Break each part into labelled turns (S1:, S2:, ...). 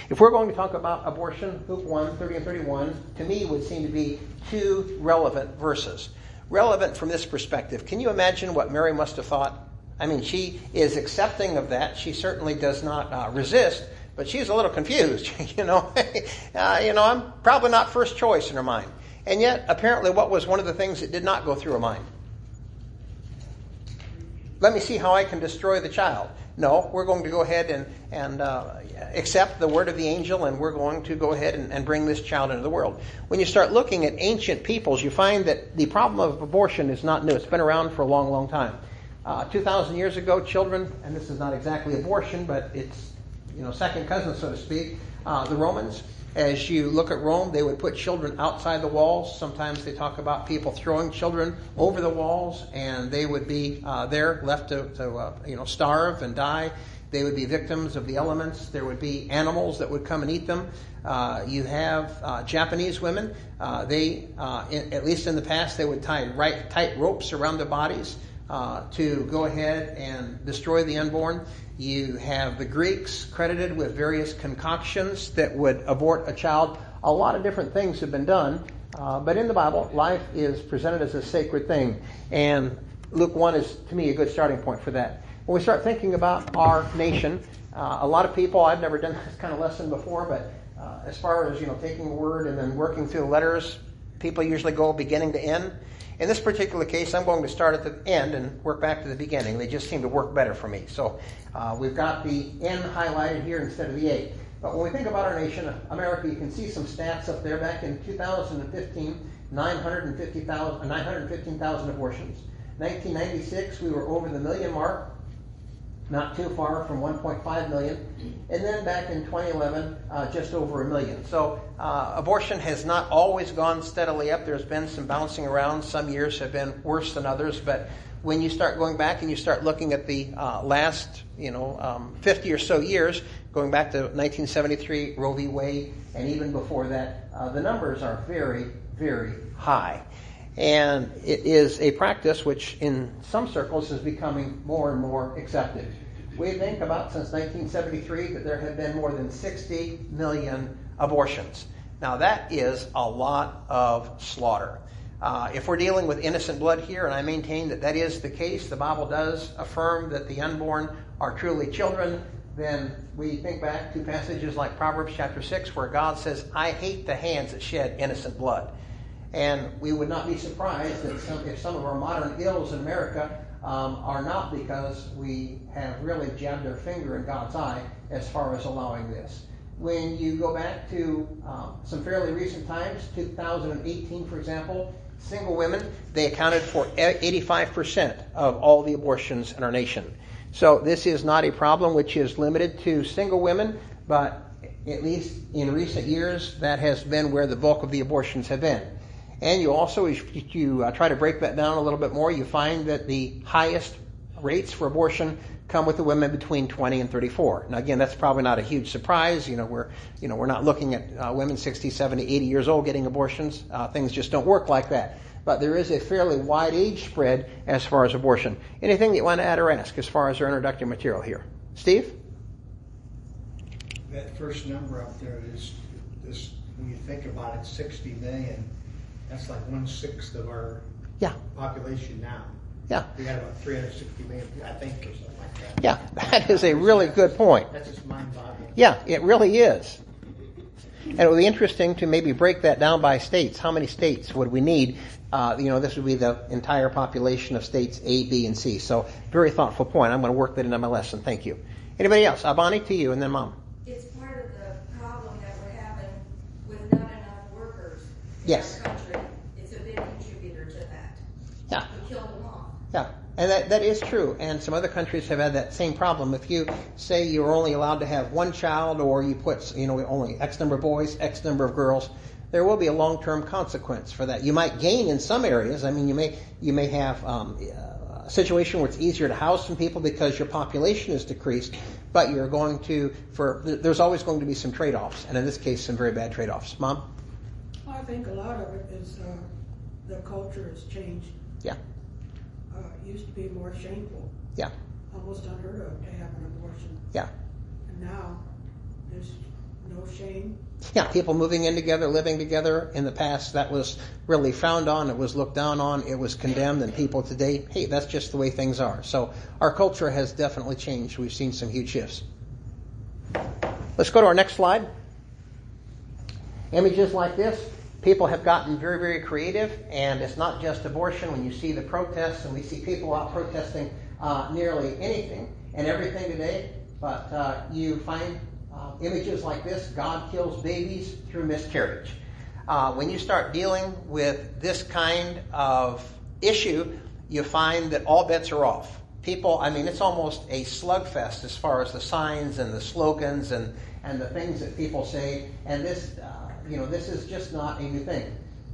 S1: If we're going to talk about abortion, Luke 1, 30 and 31, to me would seem to be two relevant verses. Relevant from this perspective. Can you imagine what Mary must have thought? I mean, she is accepting of that. She certainly does not resist, but she's a little confused. I'm probably not first choice in her mind. And yet, apparently, what was one of the things that did not go through her mind? Let me see how I can destroy the child. No, we're going to go ahead and accept the word of the angel, and we're going to go ahead and bring this child into the world. When you start looking at ancient peoples, you find that the problem of abortion is not new. It's been around for a long, long time. 2,000 years ago, children, and this is not exactly abortion, but it's second cousin, so to speak, the Romans. As you look at Rome, they would put children outside the walls. Sometimes they talk about people throwing children over the walls, and they would be there left to starve and die. They would be victims of the elements. There would be animals that would come and eat them. You have Japanese women. They, at least in the past, they would tie tight ropes around their bodies to go ahead and destroy the unborn. You have the Greeks credited with various concoctions that would abort a child. A lot of different things have been done, but in the Bible, life is presented as a sacred thing. And Luke 1 is, to me, a good starting point for that. When we start thinking about our nation, a lot of people, I've never done this kind of lesson before, but as far as taking a word and then working through the letters, people usually go beginning to end. In this particular case, I'm going to start at the end and work back to the beginning. They just seem to work better for me. So we've got the N highlighted here instead of the A. But when we think about our nation, America, you can see some stats up there. Back in 2015, 915,000 abortions. 1996, we were over the million mark, not too far from 1.5 million. And then back in 2011, just over 1 million. So abortion has not always gone steadily up. There's been some bouncing around. Some years have been worse than others. But when you start going back and you start looking at the last 50 or so years, going back to 1973, Roe v. Wade, and even before that, the numbers are very, very high. And it is a practice which in some circles is becoming more and more accepted. We think about since 1973 that there have been more than 60 million abortions. Now that is a lot of slaughter. If we're dealing with innocent blood here, and I maintain that that is the case, the Bible does affirm that the unborn are truly children, then we think back to passages like Proverbs chapter 6 where God says, I hate the hands that shed innocent blood. And we would not be surprised that if some of our modern ills in America are not because we have really jabbed our finger in God's eye as far as allowing this. When you go back to some fairly recent times, 2018, for example, single women, they accounted for 85% of all the abortions in our nation. So this is not a problem which is limited to single women, but at least in recent years, that has been where the bulk of the abortions have been. And you also, if you try to break that down a little bit more, you find that the highest rates for abortion come with the women between 20 and 34. Now, again, that's probably not a huge surprise. We're not looking at women 60, 70, 80 years old getting abortions. Things just don't work like that. But there is a fairly wide age spread as far as abortion. Anything that you want to add or ask as far as our introductory material here? Steve?
S2: That first number up there is this. When you think about it, 60 million. That's like 1/6 of our population now.
S1: Yeah.
S2: We got about 360 million, I think, or something like that.
S1: Yeah, that is a really good point.
S2: That's just mind-boggling.
S1: Yeah, it really is. And it would be interesting to maybe break that down by states. How many states would we need? This would be the entire population of states A, B, and C. So very thoughtful point. I'm going to work that into my lesson. Thank you. Anybody else? Bonnie, to you, and then Mom.
S3: It's part of the problem that we're having with not enough workers in
S1: Yes.
S3: our country. It's a big contributor to that.
S1: Yeah.
S3: We kill them off.
S1: Yeah, and that is true. And some other countries have had that same problem. If you say you're only allowed to have one child, or you put only X number of boys, X number of girls, there will be a long-term consequence for that. You might gain in some areas. I mean, you may have a situation where it's easier to house some people because your population is decreased, but you're going to there's always going to be some trade-offs, and in this case, some very bad trade-offs. Mom?
S4: I think a lot of it is the culture has changed.
S1: Yeah.
S4: It used to be more shameful.
S1: Yeah.
S4: Almost unheard of to have an abortion.
S1: Yeah.
S4: And now there's no shame.
S1: Yeah, people moving in together, living together. In the past, that was really frowned on. It was looked down on. It was condemned. And people today, hey, that's just the way things are. So our culture has definitely changed. We've seen some huge shifts. Let's go to our next slide. Images like this. People have gotten very, very creative. And it's not just abortion. When you see the protests, and we see people out protesting nearly anything and everything today. But you find images like this: God kills babies through miscarriage. When you start dealing with this kind of issue, you find that all bets are off. People, it's almost a slugfest as far as the signs and the slogans and the things that people say. And this, this is just not a new thing.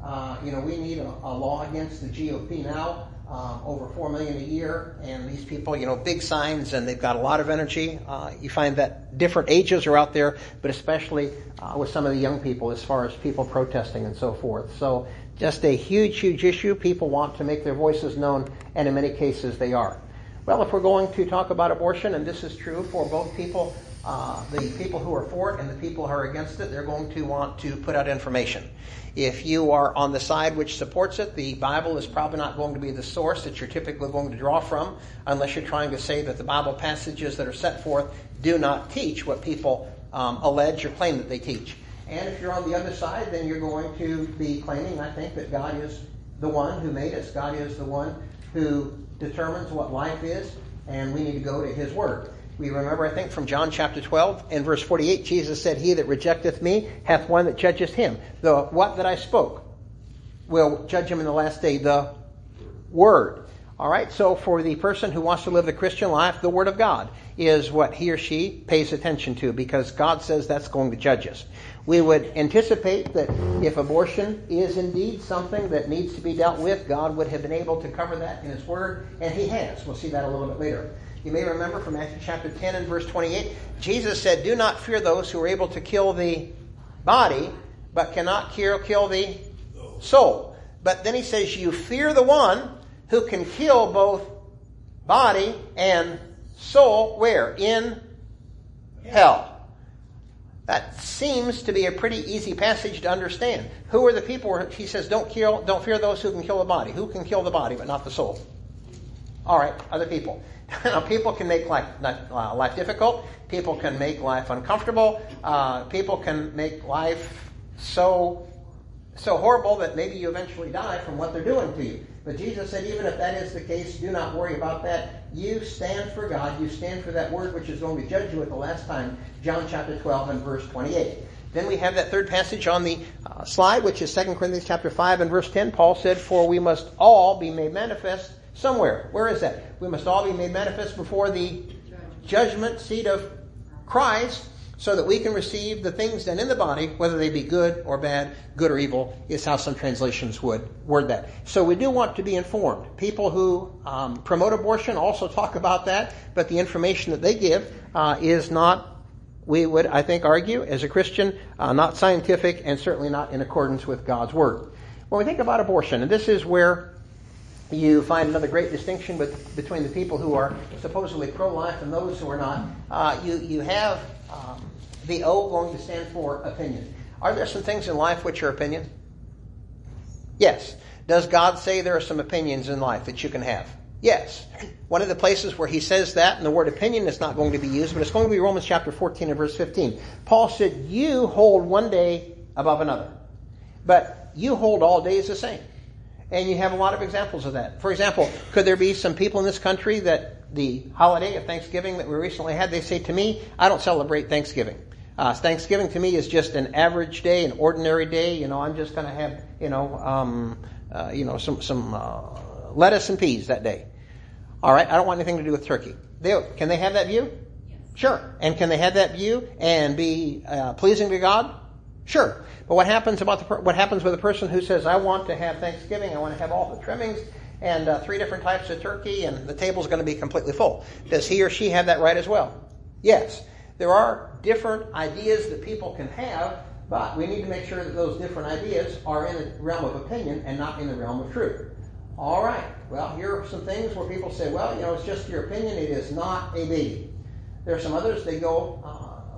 S1: We need a law against the GOP now. Over 4 million a year, and these people, big signs, and they've got a lot of energy. You find that different ages are out there, but especially with some of the young people as far as people protesting and so forth. So just a huge, huge issue. People want to make their voices known, and in many cases they are. Well, if we're going to talk about abortion, and this is true for both people, the people who are for it and the people who are against it, they're going to want to put out information. If you are on the side which supports it, the Bible is probably not going to be the source that you're typically going to draw from, unless you're trying to say that the Bible passages that are set forth do not teach what people allege or claim that they teach. And if you're on the other side, then you're going to be claiming, I think, that God is the one who made us. God is the one who determines what life is, and we need to go to His Word. We remember, I think, from John chapter 12 and verse 48, Jesus said, "He that rejecteth me hath one that judgeth him. The what that I spoke will judge him in the last day, the Word." All right, so for the person who wants to live the Christian life, the Word of God is what he or she pays attention to, because God says that's going to judge us. We would anticipate that if abortion is indeed something that needs to be dealt with, God would have been able to cover that in His Word, and He has. We'll see that a little bit later. You may remember from Matthew chapter 10 and verse 28, Jesus said, "Do not fear those who are able to kill the body, but cannot kill the soul." But then He says, "You fear the one who can kill both body and soul," where? In hell. That seems to be a pretty easy passage to understand. Who are the people where He says, don't fear those who can kill the body? Who can kill the body but not the soul? All right, other people. Now, people can make life difficult. People can make life uncomfortable. People can make life so horrible that maybe you eventually die from what they're doing to you. But Jesus said, even if that is the case, do not worry about that. You stand for God. You stand for that Word which is going to judge you at the last time. John chapter 12 and verse 28. Then we have that third passage on the slide, which is 2 Corinthians chapter 5 and verse 10. Paul said, "For we must all be made manifest somewhere." Where is that? We must all be made manifest before the judgment seat of Christ, so that we can receive the things done in the body, whether they be good or bad. Good or evil is how some translations would word that. So we do want to be informed. People who promote abortion also talk about that, but the information that they give is not, we would, I think, argue, as a Christian, not scientific and certainly not in accordance with God's Word. When we think about abortion, and this is where you find another great distinction between the people who are supposedly pro-life and those who are not. You have the O going to stand for opinion. Are there some things in life which are opinion? Yes. Does God say there are some opinions in life that you can have? Yes. One of the places where He says that, and the word opinion is not going to be used, but it's going to be Romans chapter 14 and verse 15. Paul said, "You hold one day above another, but you hold all days the same." And you have a lot of examples of that. For example, could there be some people in this country that the holiday of Thanksgiving that we recently had, they say to me, "I don't celebrate Thanksgiving. Thanksgiving to me is just an average day, an ordinary day. I'm just going to have, some lettuce and peas that day. All right, I don't want anything to do with turkey." Can they have that view? Yes. Sure. And can they have that view and be pleasing to God? Sure. But what happens with a person who says, "I want to have Thanksgiving, I want to have all the trimmings and 3 different types of turkey, and the table's going to be completely full"? Does he or she have that right as well? Yes. There are different ideas that people can have, but we need to make sure that those different ideas are in the realm of opinion and not in the realm of truth. All right. Well, here are some things where people say, "Well, it's just your opinion. It is not a baby." There are some others, they go a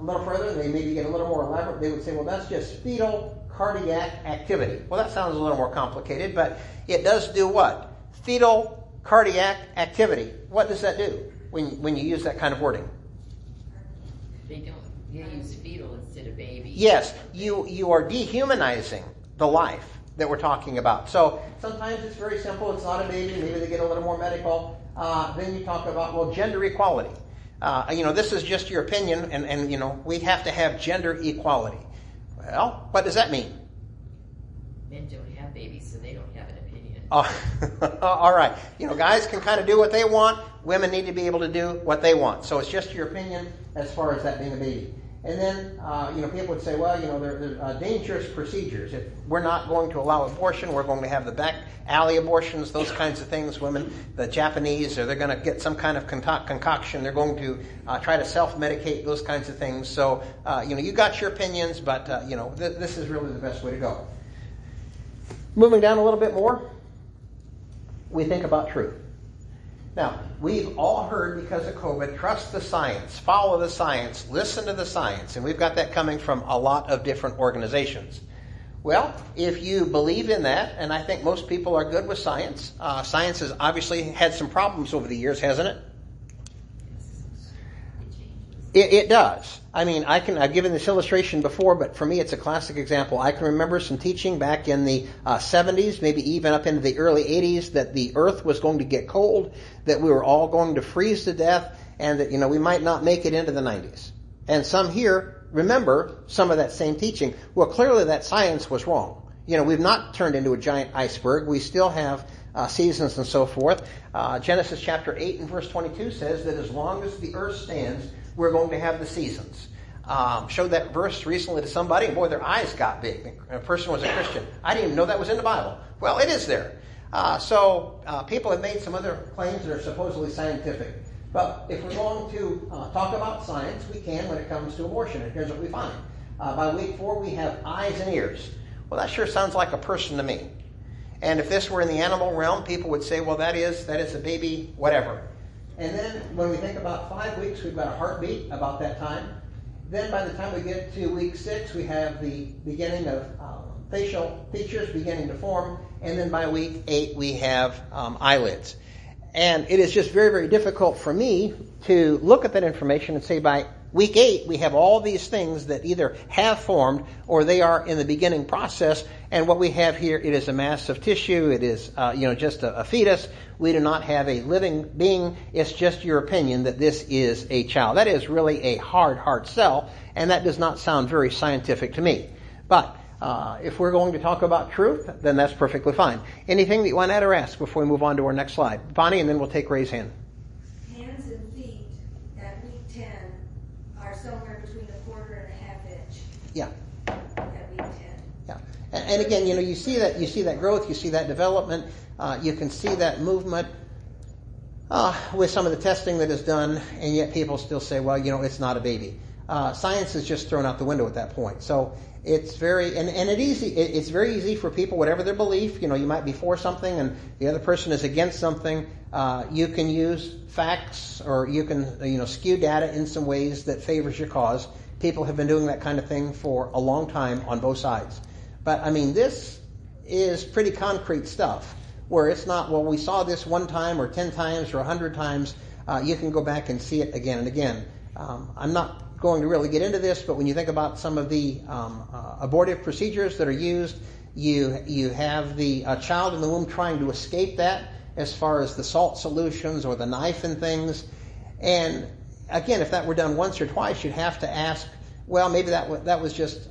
S1: little further, they maybe get a little more elaborate. They would say, well, that's just fetal cardiac activity. Well, that sounds a little more complicated, but it does do what? Fetal cardiac activity. What does that do when you use that kind of wording?
S5: They don't. You use fetal instead of baby.
S1: Yes, you are dehumanizing the life that we're talking about. So sometimes it's very simple. It's not a baby. Maybe they get a little more medical. Then you talk about, well, gender equality. This is just your opinion, and we have to have gender equality. Well, what does that mean?
S5: Men don't have babies, so they don't have an opinion.
S1: All right. Guys can kind of do what they want. Women need to be able to do what they want. So it's just your opinion as far as that being a baby. And then, people would say, well, there's dangerous procedures. If we're not going to allow abortion, we're going to have the back alley abortions, those kinds of things. Women, the Japanese, or they're going to get some kind of concoction. They're going to try to self-medicate, those kinds of things. So, you got your opinions, but, this is really the best way to go. Moving down a little bit more, we think about truth. Now, we've all heard because of COVID, trust the science, follow the science, listen to the science. And we've got that coming from a lot of different organizations. Well, if you believe in that, and I think most people are good with science, science has obviously had some problems over the years, hasn't it? It does. I mean, I've given this illustration before, but for me it's a classic example. I can remember some teaching back in the 70s, maybe even up into the early 80s, that the earth was going to get cold, that we were all going to freeze to death, and that, we might not make it into the 90s. And some here remember some of that same teaching. Well, clearly that science was wrong. We've not turned into a giant iceberg. We still have seasons and so forth. Genesis chapter 8 and verse 22 says that as long as the earth stands, we're going to have the seasons. Showed that verse recently to somebody, and boy, their eyes got big. A person was a Christian. I didn't even know that was in the Bible. Well, it is there. So people have made some other claims that are supposedly scientific. But if we're going to talk about science, we can when it comes to abortion. And here's what we find. By week 4, we have eyes and ears. Well, that sure sounds like a person to me. And if this were in the animal realm, people would say, well, that is a baby, whatever. And then when we think about 5 weeks, we've got a heartbeat about that time. Then by the time we get to week 6, we have the beginning of facial features beginning to form. And then by week 8, we have eyelids. And it is just very, very difficult for me to look at that information and say by week 8, we have all these things that either have formed or they are in the beginning process. And what we have here, it is a mass of tissue. It is, just a fetus. We do not have a living being. It's just your opinion that this is a child. That is really a hard sell, and that does not sound very scientific to me. But if we're going to talk about truth, then that's perfectly fine. Anything that you want to add or ask before we move on to our next slide? Bonnie, and then we'll take Ray's hand.
S3: Hands and feet at week 10 are somewhere between 1/4 and 1/2 inch.
S1: Yeah.
S3: At week 10.
S1: Yeah. And again, you see that growth, you see that development, you can see that movement with some of the testing that is done, and yet people still say, well, it's not a baby. Science is just thrown out the window at that point. So it's very, it's very easy for people, whatever their belief, you might be for something and the other person is against something. You can use facts, or you can, skew data in some ways that favors your cause. People have been doing that kind of thing for a long time on both sides. But this is pretty concrete stuff where it's not, well, we saw this one time or 10 times or 100 times. You can go back and see it again and again. I'm not going to really get into this, but when you think about some of the abortive procedures that are used, you have the child in the womb trying to escape that as far as the salt solutions or the knife and things. And again, if that were done once or twice, you'd have to ask, well, maybe that was just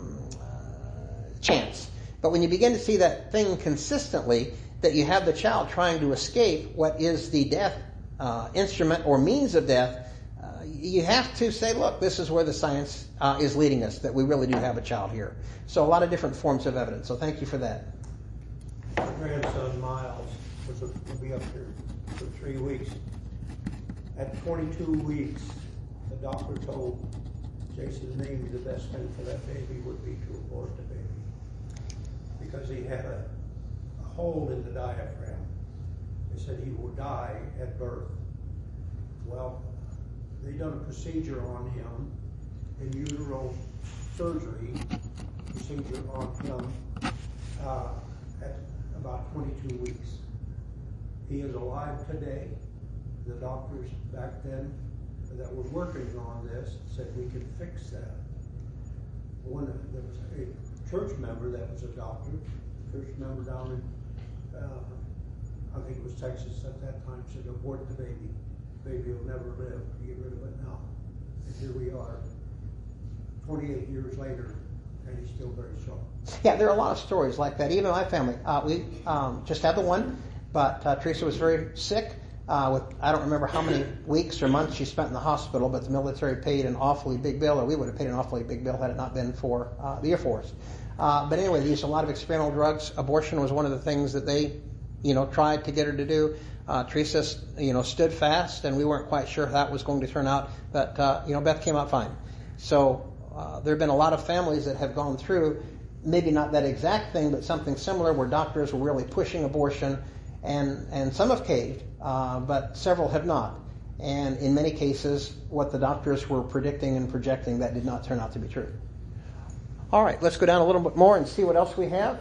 S1: chance. But when you begin to see that thing consistently, that you have the child trying to escape what is the death instrument or means of death, you have to say, look, this is where the science is leading us, that we really do have a child here. So a lot of different forms of evidence. So thank you for that.
S6: My grandson Miles will be up here for 3 weeks. At 22 weeks, the doctor told Jason maybe the best thing for that baby would be to abort the baby, because he had a hole in the diaphragm. They said he will die at birth. Well, they done a procedure on him, in utero surgery procedure on him at about 22 weeks. He is alive today. The doctors back then that were working on this said we could fix that. There was a church member that was a doctor, church member down in, I think it was Texas at that time, said abort the baby. The baby will never live. Get rid of it now. And here we are, 28 years later, and he's still very strong.
S1: Yeah, there are a lot of stories like that. Even in my family, we just had the one, but Teresa was very sick. I don't remember how many weeks or months she spent in the hospital, but the military paid an awfully big bill, or we would have paid an awfully big bill had it not been for the Air Force. But anyway, they used a lot of experimental drugs. Abortion was one of the things that they, tried to get her to do. Teresa, stood fast, and we weren't quite sure how that was going to turn out, but, Beth came out fine. So there have been a lot of families that have gone through, maybe not that exact thing, but something similar where doctors were really pushing abortion, and some have caved, but several have not. And in many cases, what the doctors were predicting and projecting, that did not turn out to be true. All right, let's go down a little bit more and see what else we have.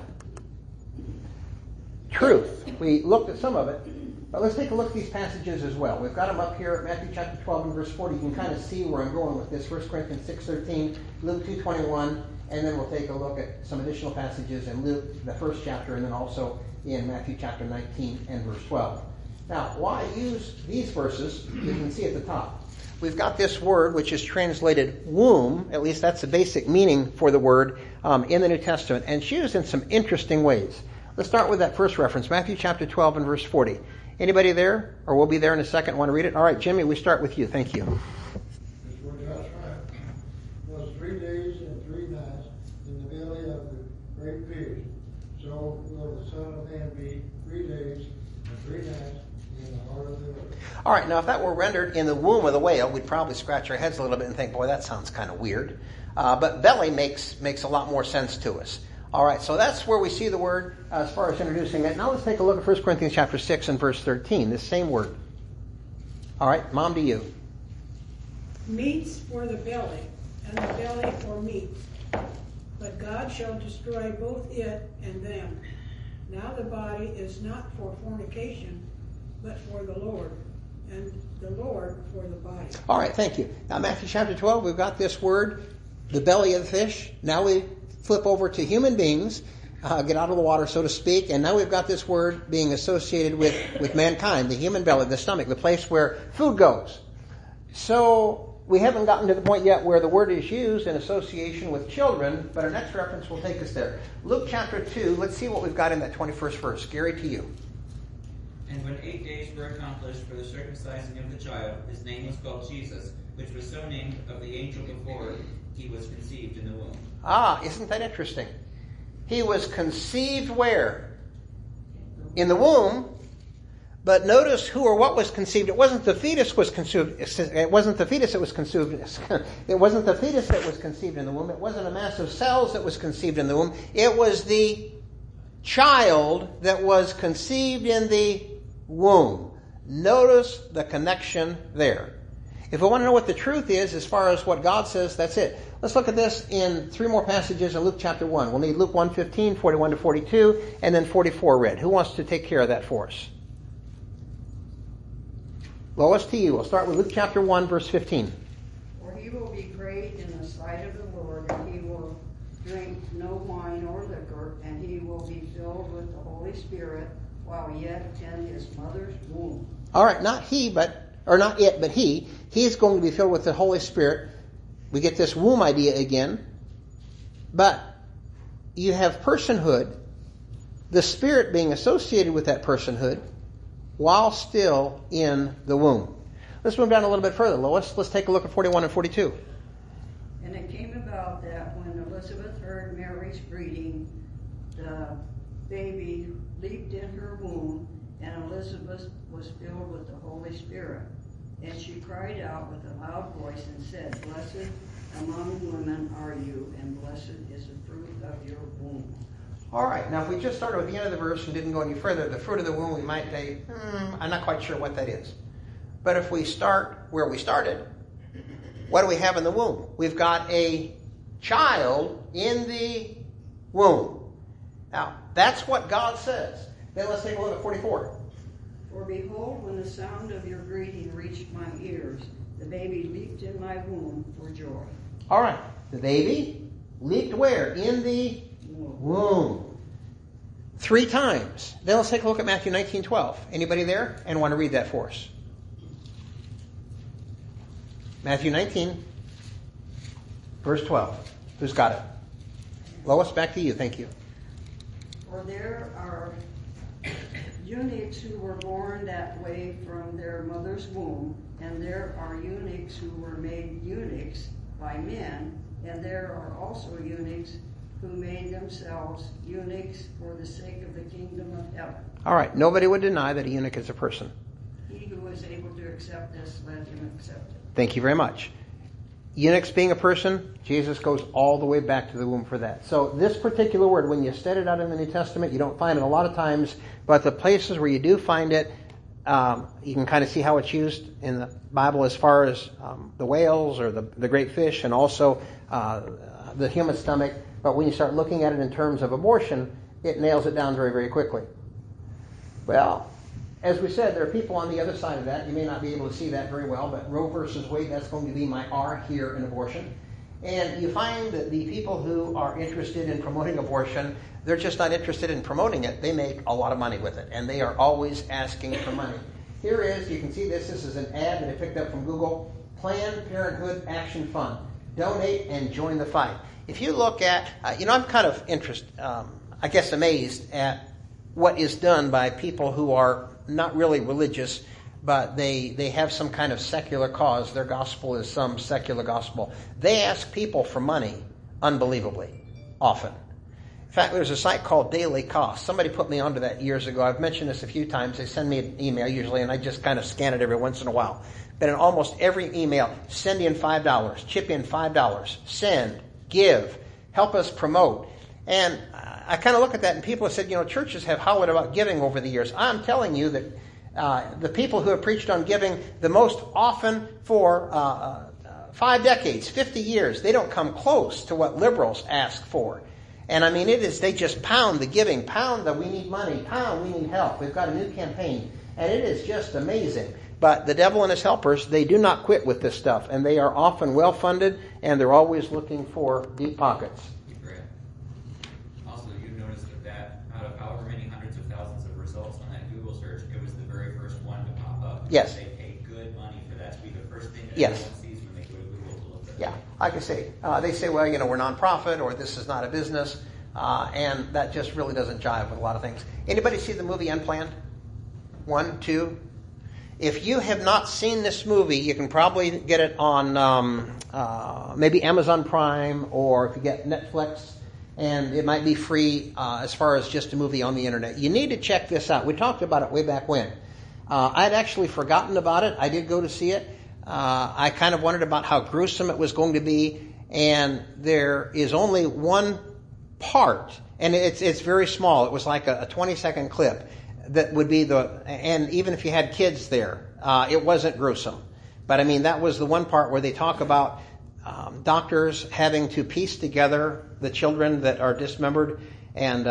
S1: Truth. We looked at some of it, but let's take a look at these passages as well. We've got them up here, Matthew chapter 12 and verse 40. You can kind of see where I'm going with this. 1 Corinthians 6:13, Luke 2:21, and then we'll take a look at some additional passages in Luke, the first chapter, and then also in Matthew chapter 19 and verse 12. Now, why use these verses? You can see at the top. We've got this word which is translated womb, at least that's the basic meaning for the word in the New Testament, and it's used in some interesting ways. Let's start with that first reference, Matthew chapter 12 and verse 40. Anybody there? Or we'll be there in a second. Want to read it? All right, Jimmy, we start with you. Thank you.
S7: This word God's right. It was 3 days and 3 nights in the belly of the great fish. So will the Son of Man be 3 days and 3 nights in the heart of the earth.
S1: All right, now if that were rendered in the womb of the whale, we'd probably scratch our heads a little bit and think, boy, that sounds kind of weird. But belly makes a lot more sense to us. All right, so that's where we see the word as far as introducing it. Now let's take a look at 1 Corinthians chapter 6 and verse 13, this same word. All right, Mom, to you.
S4: Meats for the belly, and the belly for meats. But God shall destroy both it and them. Now the body is not for fornication, but for the Lord, and the Lord for the body.
S1: All right, thank you. Now Matthew chapter 12, we've got this word, the belly of the fish. Now we flip over to human beings, get out of the water, so to speak, and now we've got this word being associated with mankind, the human belly, the stomach, the place where food goes. So we haven't gotten to the point yet where the word is used in association with children, but our next reference will take us there. Luke chapter 2, let's see what we've got in that 21st verse. Gary, to you.
S8: And when 8 days were accomplished for the circumcising of the child, his name was called Jesus, which was so named of the angel before he was conceived in the womb.
S1: Ah, isn't that interesting? He was conceived where? In the womb. But notice who or what was conceived. It wasn't the fetus was conceived. It wasn't the fetus that was conceived. It wasn't the fetus that was conceived in the womb. It wasn't a mass of cells that was conceived in the womb. It was the child that was conceived in the womb. Notice the connection there. If we want to know what the truth is as far as what God says, that's it. Let's look at this in 3 more passages in Luke chapter 1. We'll need Luke 1:15, 41 to 42, and then 44 read. Who wants to take care of that for us? Lois, to you. We'll start with Luke chapter 1, verse 15.
S9: For he will be great in the sight of the Lord, and he will drink no wine or liquor, and he will be filled with the Holy Spirit while yet in his mother's womb.
S1: All right, not he, not it, but he. He's going to be filled with the Holy Spirit. We get this womb idea again. But you have personhood, the Spirit being associated with that personhood while still in the womb. Let's move down a little bit further, Lois. Let's take a look at 41 and 42.
S9: And it came about that when Elizabeth heard Mary's greeting, the baby leaped in her womb, and Elizabeth was filled with the Holy Spirit. And she cried out with a loud voice and said, Blessed among women are you, and blessed is the fruit of your womb.
S1: All right, now if we just started with the end of the verse and didn't go any further, the fruit of the womb, we might say, I'm not quite sure what that is. But if we start where we started, What do we have in the womb? We've got a child in the womb. Now, that's what God says. Then let's take a look at 44.
S9: For behold, when the sound of your greeting reached my ears, the baby leaped in my womb for joy.
S1: All right. The baby leaped where? In the womb. 3 times. Then let's take a look at Matthew 19:12. Anybody there? And want to read that for us? Matthew 19, verse 12. Who's got it? Lois, back to you. Thank you.
S9: For there are eunuchs who were born that way from their mother's womb, and there are eunuchs who were made eunuchs by men, and there are also eunuchs who made themselves eunuchs for the sake of the kingdom of heaven.
S1: All right. Nobody would deny that a eunuch is a person.
S9: He who is able to accept this, let him accept it.
S1: Thank you very much. Eunuchs being a person, Jesus goes all the way back to the womb for that. So this particular word, when you study it out in the New Testament, you don't find it a lot of times, but the places where you do find it, you can kind of see how it's used in the Bible as far as the whales or the great fish and also the human stomach. But when you start looking at it in terms of abortion, it nails it down very, very quickly. Well, as we said, there are people on the other side of that. You may not be able to see that very well, but Roe versus Wade, that's going to be my R here in abortion. And you find that the people who are interested in promoting abortion, they're just not interested in promoting it. They make a lot of money with it, and they are always asking for money. Here is, you can see this is an ad that I picked up from Google, Planned Parenthood Action Fund. Donate and join the fight. If you look at, I'm kind of amazed at what is done by people who are not really religious, but they have some kind of secular cause. Their gospel is some secular gospel. They ask people for money, unbelievably, often. In fact, there's a site called Daily Cost. Somebody put me onto that years ago. I've mentioned this a few times. They send me an email usually, and I just kind of scan it every once in a while. But in almost every email, send in $5, chip in $5, send, give, help us promote. And I kind of look at that, and people have said, churches have hollered about giving over the years. I'm telling you that the people who have preached on giving the most often for 5 decades, 50 years, they don't come close to what liberals ask for. And I mean, they just pound the giving, pound the we need money, pound we need help. We've got a new campaign. And it is just amazing. But the devil and his helpers, they do not quit with this stuff. And they are often well-funded, and they're always looking for deep pockets.
S8: Also, you noticed that out of however many hundreds of thousands of results on that Google search, it was the very first one to pop up.
S1: Yes.
S8: They pay good money for that to be the first thing that
S1: Yes.
S8: everyone sees when they go to Google to look at it.
S1: Yeah, like I say, they say, well, we're nonprofit, or this is not a business, and that just really doesn't jive with a lot of things. Anybody see the movie Unplanned? 1, 2? If you have not seen this movie, you can probably get it on maybe Amazon Prime, or if you get Netflix, and it might be free as far as just a movie on the internet. You need to check this out. We talked about it way back when. I'd actually forgotten about it. I did go to see it. I kind of wondered about how gruesome it was going to be, and there is only one part, and it's very small. It was like a 20-second clip that would be and even if you had kids there, it wasn't gruesome. But I mean, that was the one part where they talk about doctors having to piece together the children that are dismembered, and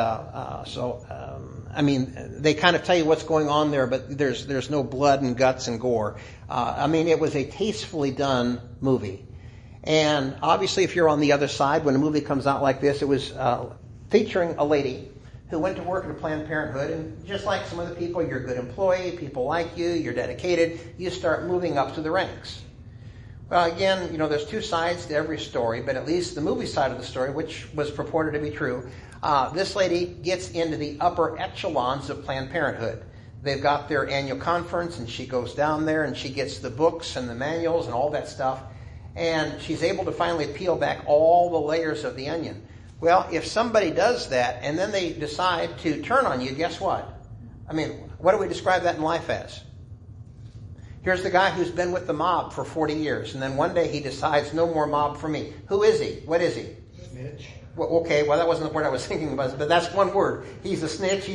S1: I mean, they kind of tell you what's going on there, but there's no blood and guts and gore. I mean, it was a tastefully done movie. And obviously, if you're on the other side, when a movie comes out like this, it was featuring a lady who went to work at a Planned Parenthood, and just like some other people, you're a good employee, people like you, you're dedicated, you start moving up to the ranks. Well, again, there's 2 sides to every story, but at least the movie side of the story, which was purported to be true, this lady gets into the upper echelons of Planned Parenthood. They've got their annual conference, and she goes down there, and she gets the books and the manuals and all that stuff, and she's able to finally peel back all the layers of the onion. Well, if somebody does that, and then they decide to turn on you, guess what? I mean, what do we describe that in life as? Here's the guy who's been with the mob for 40 years, and then one day he decides, no more mob for me. Who is he? What is he?
S2: Snitch.
S1: Well, okay, well, that wasn't the word I was thinking about, but that's one word. He's a snitch,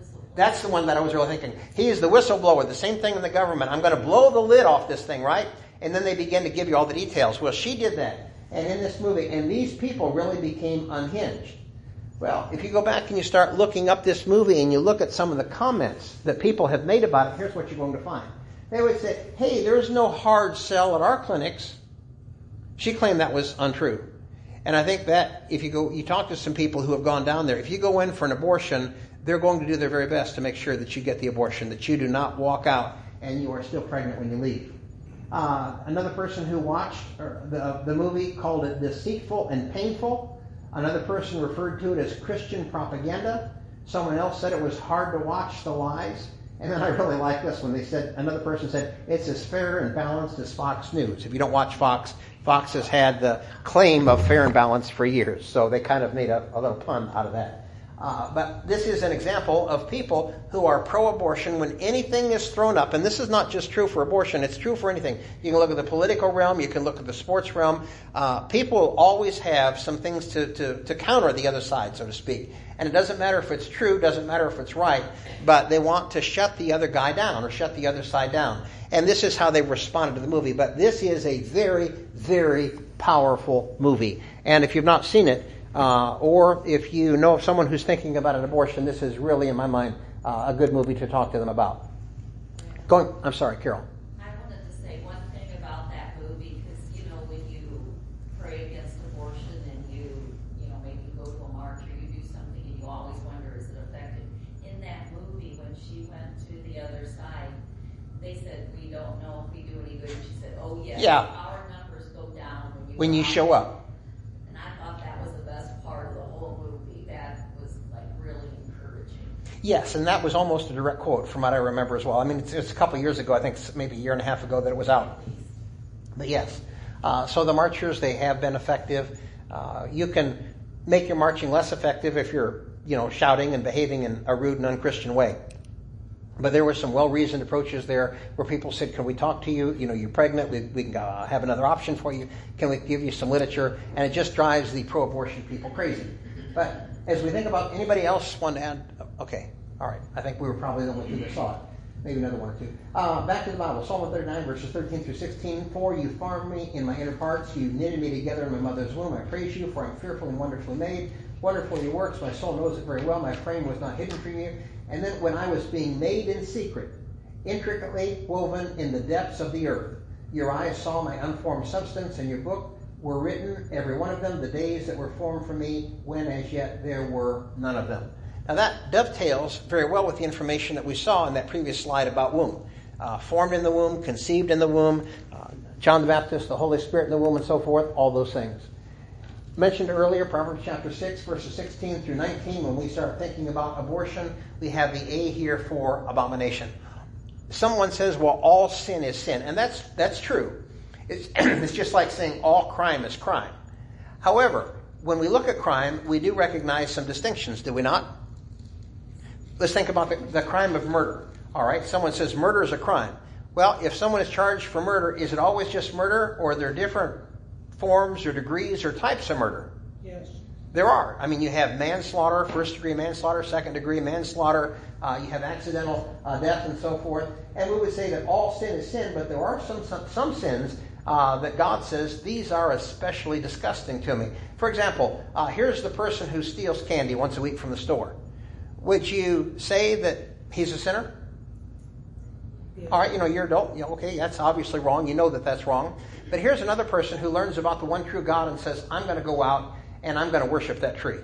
S1: that's the one that I was really thinking. He is the whistleblower, the same thing in the government. I'm going to blow the lid off this thing, right? And then they begin to give you all the details. Well, she did that. And in this movie, and these people really became unhinged. Well, if you go back and you start looking up this movie and you look at some of the comments that people have made about it, here's what you're going to find. They would say, hey, there's no hard sell at our clinics. She claimed that was untrue. And I think that if you talk to some people who have gone down there, if you go in for an abortion, they're going to do their very best to make sure that you get the abortion, that you do not walk out and you are still pregnant when you leave. Another person who watched the movie called it deceitful and painful. Another person referred to it as Christian propaganda. Someone else said it was hard to watch the lies. And then I really like this one. Another person said, it's as fair and balanced as Fox News. If you don't watch Fox, Fox has had the claim of fair and balanced for years. So they kind of made a little pun out of that. But this is an example of people who are pro-abortion when anything is thrown up. And this is not just true for abortion. It's true for anything. You can look at the political realm. You can look at the sports realm. People always have some things to counter the other side, so to speak. And it doesn't matter if it's true, doesn't matter if it's right, but they want to shut the other guy down or shut the other side down. And this is how they responded to the movie. But this is a very, very powerful movie. And if you've not seen it, or if you know of someone who's thinking about an abortion, this is really, in my mind, a good movie to talk to them about. I'm sorry, Carol.
S5: I wanted to say one thing about that movie, because, when you pray against abortion and you maybe go to a march or you do something and you always wonder, is it effective? In that movie, when she went to the other side, they said, we don't know if we do any good. And she said, oh, yes, our numbers go down
S1: when you show up. Yes, and that was almost a direct quote from what I remember as well. I mean, it's a couple of years ago, I think maybe a year and a half ago that it was out. But yes, so the marchers, they have been effective. You can make your marching less effective if you're, shouting and behaving in a rude and unchristian way. But there were some well-reasoned approaches there where people said, can we talk to you? You're pregnant. We can have another option for you. Can we give you some literature? And it just drives the pro-abortion people crazy. But as we think about anybody else want to add? Okay, all right. I think we were probably the only two that saw it. Maybe another one or two. Back to the Bible. Psalm 39, verses 13 through 16. For you formed me in my inner parts. You knitted me together in my mother's womb. I praise you, for I am fearfully and wonderfully made. Wonderful are your works. My soul knows it very well. My frame was not hidden from you. And then when I was being made in secret, intricately woven in the depths of the earth, your eyes saw my unformed substance, and your book were written, every one of them, the days that were formed for me, when as yet there were none of them. Now that dovetails very well with the information that we saw in that previous slide about womb. Formed in the womb, conceived in the womb, John the Baptist, the Holy Spirit in the womb, and so forth, all those things. Mentioned earlier, Proverbs chapter 6, verses 16 through 19, when we start thinking about abortion, we have the A here for abomination. Someone says, well, all sin is sin, and that's true. It's just like saying all crime is crime. However, when we look at crime, we do recognize some distinctions, do we not? Let's think about the crime of murder. All right, someone says murder is a crime. Well, if someone is charged for murder, is it always just murder, or are there different forms or degrees or types of murder?
S4: Yes.
S1: There are. I mean, you have manslaughter, first-degree manslaughter, second-degree manslaughter. You have accidental death and so forth. And we would say that all sin is sin, but there are some sins that God says, these are especially disgusting to me. For example, here's the person who steals candy once a week from the store. Would you say that he's a sinner? Yeah. All right, you're adult. Okay, that's obviously wrong. You know that that's wrong. But here's another person who learns about the one true God and says, I'm going to go out and I'm going to worship that tree.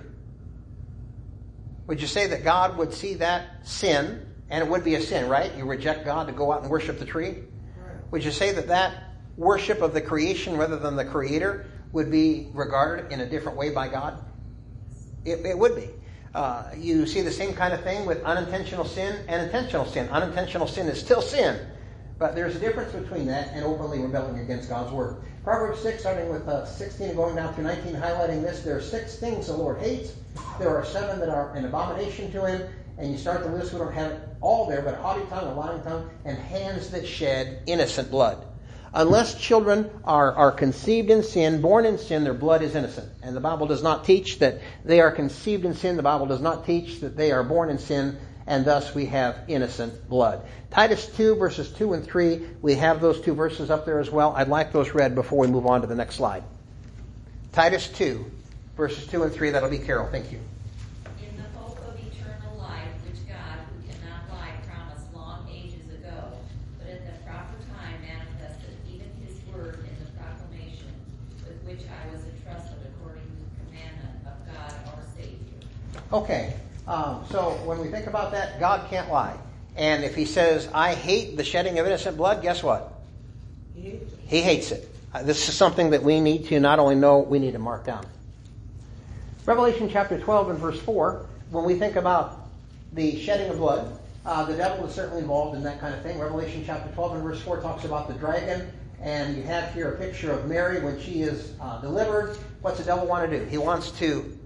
S1: Would you say that God would see that sin, and it would be a sin, right? You reject God to go out and worship the tree? Right. Would you say that worship of the creation rather than the creator would be regarded in a different way by God? It would be. You see the same kind of thing with unintentional sin and intentional sin. Unintentional sin is still sin, but there's a difference between that and openly rebelling against God's word. Proverbs 6, starting with 16 and going down through 19, highlighting this. There are 6 things the Lord hates. There are 7 that are an abomination to him. And you start the list, we don't have it all there, but haughty tongue, a lying tongue, and hands that shed innocent blood. Unless children are conceived in sin, born in sin, their blood is innocent. And the Bible does not teach that they are conceived in sin. The Bible does not teach that they are born in sin. and thus we have innocent blood. Titus 2, verses 2 and 3, we have those two verses up there as well. I'd like those read before we move on to the next slide. Titus 2, verses 2 and 3, that'll be Carol. Thank you.
S5: In the hope of eternal life, which God, who cannot lie, promised long ages ago, but at the proper time manifested even his word in the proclamation, with which I was entrusted according to the commandment of God our Savior.
S1: Okay, so when we think about that, God can't lie. And if he says, I hate the shedding of innocent blood, guess what? He hates it. This is something that we need to not only know, we need to mark down. Revelation chapter 12 and verse 4, when we think about the shedding of blood, the devil is certainly involved in that kind of thing. Revelation chapter 12 and verse 4 talks about the dragon, and you have here a picture of Mary when she is delivered. What's the devil want to do? He wants to...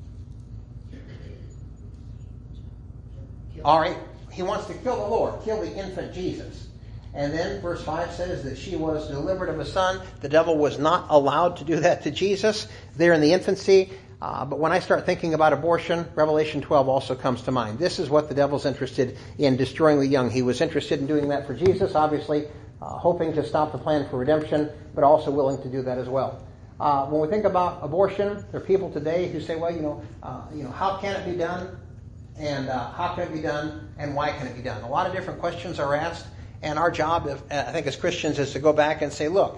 S1: All right, he wants to kill the Lord, kill the infant Jesus. And then verse 5 says that she was delivered of a son. The devil was not allowed to do that to Jesus there in the infancy. But when I start thinking about abortion, Revelation 12 also comes to mind. This is what the devil's interested in, destroying the young. He was interested in doing that for Jesus, obviously, hoping to stop the plan for redemption, but also willing to do that as well. When we think about abortion, there are people today who say, well, how can it be done? And how can it be done? And why can it be done? A lot of different questions are asked. And our job, I think, as Christians is to go back and say, look,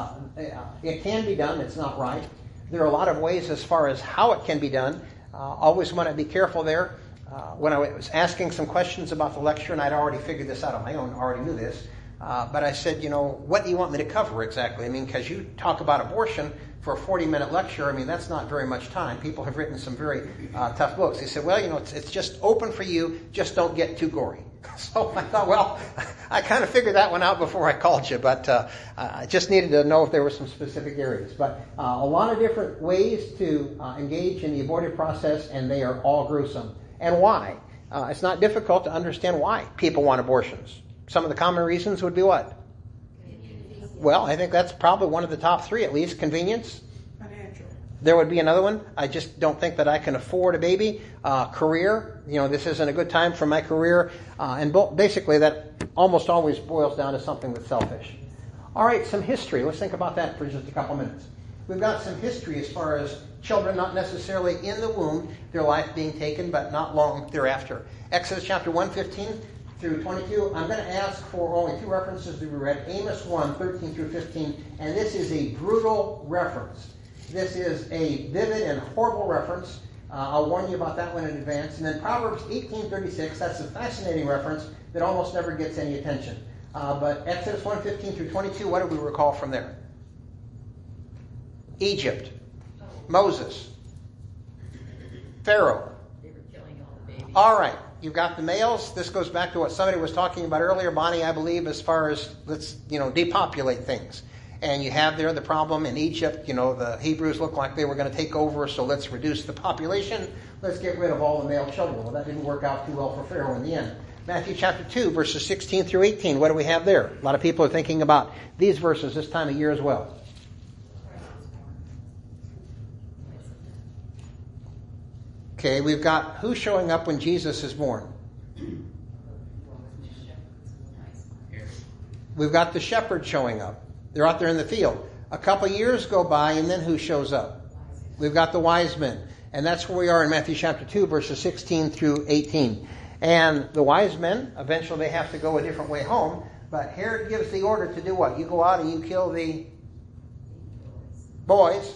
S1: it can be done. It's not right. There are a lot of ways as far as how it can be done. Always want to be careful there. When I was asking some questions about the lecture, and I'd already figured this out on my own, already knew this, but I said, what do you want me to cover exactly? I mean, because you talk about abortion for a 40-minute lecture, I mean, that's not very much time. People have written some very tough books. They said, well, it's just open for you, just don't get too gory. So I thought, well, I kind of figured that one out before I called you, but I just needed to know if there were some specific areas. But a lot of different ways to engage in the abortive process, and they are all gruesome. And why? It's not difficult to understand why people want abortions. Some of the common reasons would be what? Well, I think that's probably one of the top three, at least. Convenience.
S4: Financial.
S1: There would be another one. I just don't think that I can afford a baby. Career. This isn't a good time for my career. And basically that almost always boils down to something that's selfish. All right, some history. Let's think about that for just a couple minutes. We've got some history as far as children not necessarily in the womb, their life being taken, but not long thereafter. Exodus chapter 1:15 through 22. I'm going to ask for only two references to be read. Amos 1:13 through 15. And this is a brutal reference. This is a vivid and horrible reference. I'll warn you about that one in advance. And then Proverbs 18:36, that's a fascinating reference that almost never gets any attention. But Exodus 1:15 through 22, what do we recall from there? Egypt. Moses. Pharaoh.
S5: They were killing all the babies.
S1: All right. You've got the males. This goes back to what somebody was talking about earlier, Bonnie, I believe, as far as let's, depopulate things. And you have there the problem in Egypt, the Hebrews looked like they were going to take over, so let's reduce the population. Let's get rid of all the male children. Well, that didn't work out too well for Pharaoh in the end. Matthew chapter 2, verses 16 through 18. What do we have there? A lot of people are thinking about these verses this time of year as well. Okay, we've got who showing up when Jesus is born? We've got the shepherd showing up. They're out there in the field. A couple years go by, and then who shows up? We've got the wise men. And that's where we are in Matthew chapter 2, verses 16 through 18. And the wise men, eventually they have to go a different way home. But Herod gives the order to do what? You go out and you kill the boys.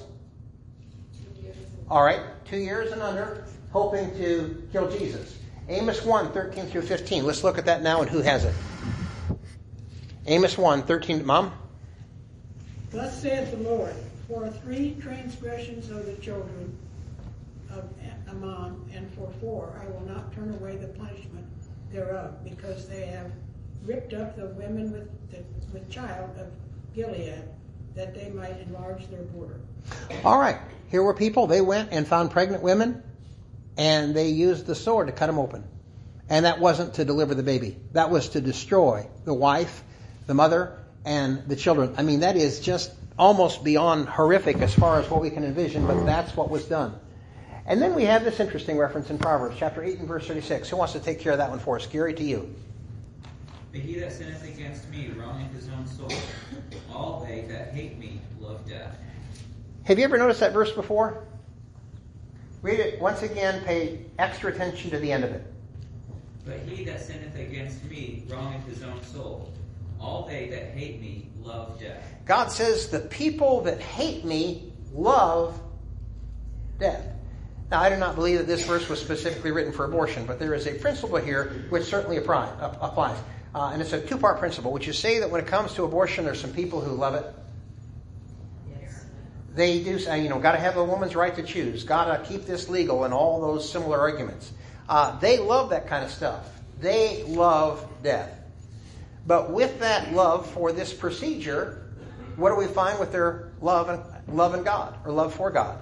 S1: All right, 2 years and under, hoping to kill Jesus. Amos 1:13 through 15. Let's look at that now and who has it. Amos 1:13. Mom?
S4: Thus saith the Lord, for 3 transgressions of the children of Ammon, and for 4 I will not turn away the punishment thereof, because they have ripped up the women with child of Gilead, that they might enlarge their border.
S1: All right. Here were people, they went and found pregnant women, and they used the sword to cut them open. And that wasn't to deliver the baby. That was to destroy the wife, the mother, and the children. I mean, that is just almost beyond horrific as far as what we can envision, but that's what was done. And then we have this interesting reference in Proverbs chapter 8 and verse 36. Who wants to take care of that one for us? Gary, to you.
S8: But he that sinneth against me wrongeth his own soul. All they that hate me love death.
S1: Have you ever noticed that verse before? Read it once again. Pay extra attention to the end of it.
S8: But he that sinneth against me wrongeth his own soul. All they that hate me love death.
S1: God says the people that hate me love death. Now, I do not believe that this verse was specifically written for abortion, but there is a principle here which certainly applies. And it's a two-part principle. Would you say that when it comes to abortion, there's some people who love it?
S5: Yes.
S1: They do say, got to have a woman's right to choose, got to keep this legal, and all those similar arguments. They love that kind of stuff. They love death. But with that love for this procedure, what do we find with their love in God, or love for God?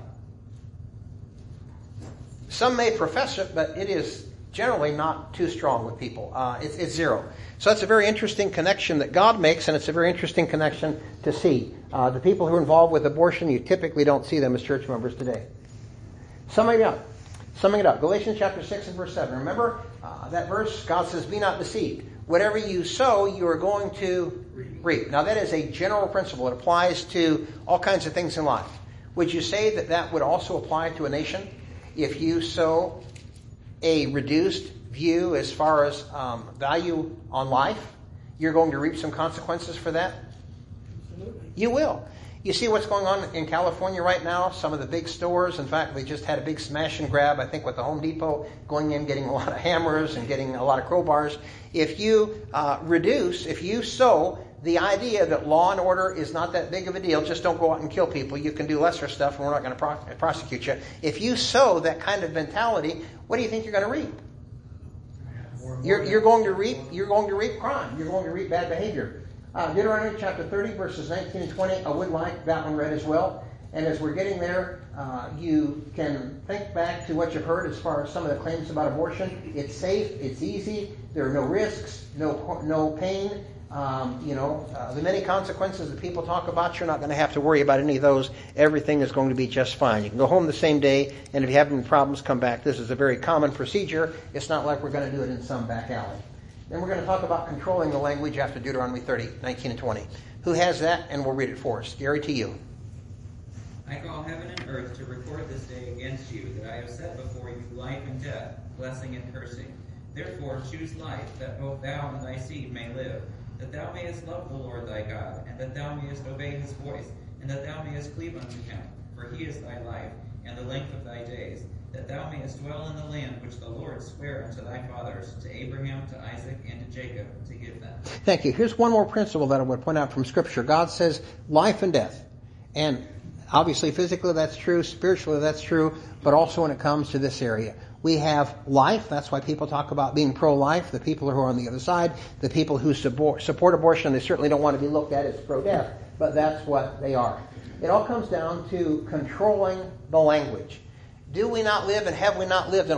S1: Some may profess it, but it is generally not too strong with people. It's zero. So that's a very interesting connection that God makes, and it's a very interesting connection to see. The people who are involved with abortion, you typically don't see them as church members today. Summing it up. Galatians chapter 6 and verse 7. Remember that verse? God says, be not deceived. Whatever you sow, you are going to reap. Now that is a general principle. It applies to all kinds of things in life. Would you say that that would also apply to a nation? If you sow a reduced view as far as value on life, you're going to reap some consequences for that?
S4: Absolutely.
S1: You will. You see what's going on in California right now? Some of the big stores, in fact, they just had a big smash and grab, I think, with the Home Depot, going in, getting a lot of hammers and getting a lot of crowbars. If you if you sow the idea that law and order is not that big of a deal, just don't go out and kill people, you can do lesser stuff and we're not going to prosecute you. If you sow that kind of mentality, what do you think you're going to reap? You're going to reap crime. You're going to reap bad behavior. Deuteronomy chapter 30, verses 19 and 20. I would like that one read as well. And as we're getting there, you can think back to what you've heard as far as some of the claims about abortion. It's safe. It's easy. There are no risks, no pain. The many consequences that people talk about, you're not going to have to worry about any of those. Everything is going to be just fine. You can go home the same day, and if you have any problems, come back. This is a very common procedure. It's not like we're going to do it in some back alley. Then we're going to talk about controlling the language after Deuteronomy 30, 19 and 20. Who has that? And we'll read it for us. Gary, to you.
S8: I call heaven and earth to record this day against you, that I have set before you life and death, blessing and cursing. Therefore choose life, that both thou and thy seed may live, that thou mayest love the Lord thy God, and that thou mayest obey his voice, and that thou mayest cleave unto him, for he is thy life, and the length of thy days, that thou mayest dwell in the land which the Lord sware unto thy fathers, to Abraham, to Isaac, and to Jacob, to give them.
S1: Thank you. Here's one more principle that I would point out from Scripture. God says life and death. And obviously physically that's true, spiritually that's true, but also when it comes to this area. We have life. That's why people talk about being pro-life. The people who are on the other side, the people who support abortion, they certainly don't want to be looked at as pro-death, but that's what they are. It all comes down to controlling the language. Do we not live, and have we not lived in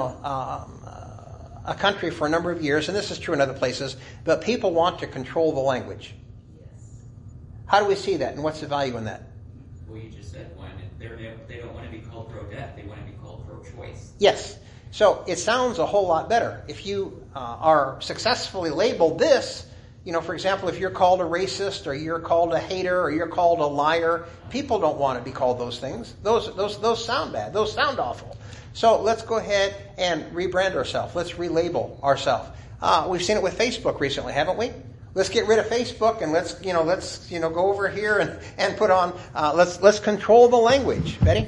S1: a country for a number of years, and this is true in other places, but people want to control the language.
S5: Yes.
S1: How do we see that, and what's the value in that?
S8: Well, you just said they don't want to be called pro-death, they want to be called pro-choice.
S1: Yes. So it sounds a whole lot better. If you are successfully labeled this, for example, if you're called a racist, or you're called a hater, or you're called a liar, people don't want to be called those things. Those sound bad. Those sound awful. So let's go ahead and rebrand ourselves. Let's relabel ourselves. We've seen it with Facebook recently, haven't we? Let's get rid of Facebook and let's go over here and put on. Let's control the language. Betty?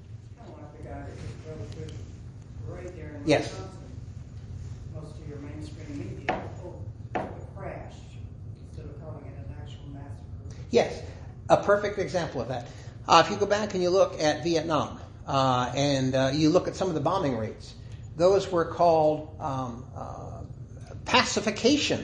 S1: Yes.
S10: Most of your mainstream media will crash instead of calling it an actual massacre.
S1: Yes, a perfect example of that. If you go back and you look at Vietnam and you look at some of the bombing rates, those were called pacification.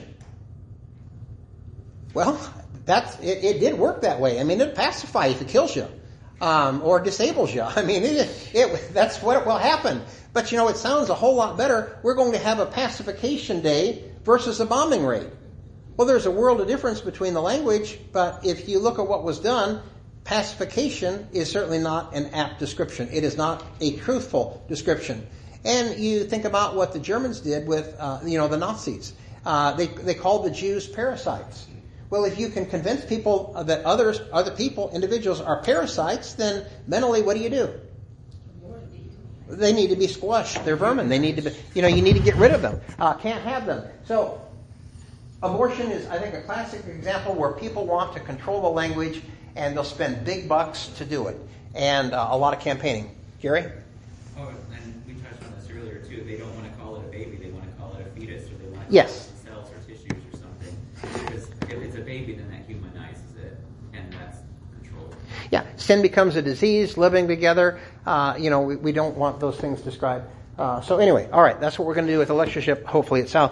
S1: Well, it did work that way. I mean, it pacifies if it kills you or disables you. I mean, that's what will happen. But it sounds a whole lot better. We're going to have a pacification day versus a bombing raid. Well, there's a world of difference between the language, but if you look at what was done, pacification is certainly not an apt description. It is not a truthful description. And you think about what the Germans did with, the Nazis. They called the Jews parasites. Well, if you can convince people that other people, individuals, are parasites, then mentally, what do? They need to be squashed. They're vermin. They need to be, you need to get rid of them. Can't have them. So, abortion is, I think, a classic example where people want to control the language and they'll spend big bucks to do it. And a lot of campaigning. Gary?
S8: Oh, and we touched on this earlier, too. They don't want to call it a baby. They want to call it a fetus, or they want to call it cells or tissues or something. Because if it's a baby, then that humanizes it, and that's controlled.
S1: Yeah, sin becomes a disease, living together. We don't want those things described. So anyway, all right, that's what we're going to do with the lectureship, hopefully at South.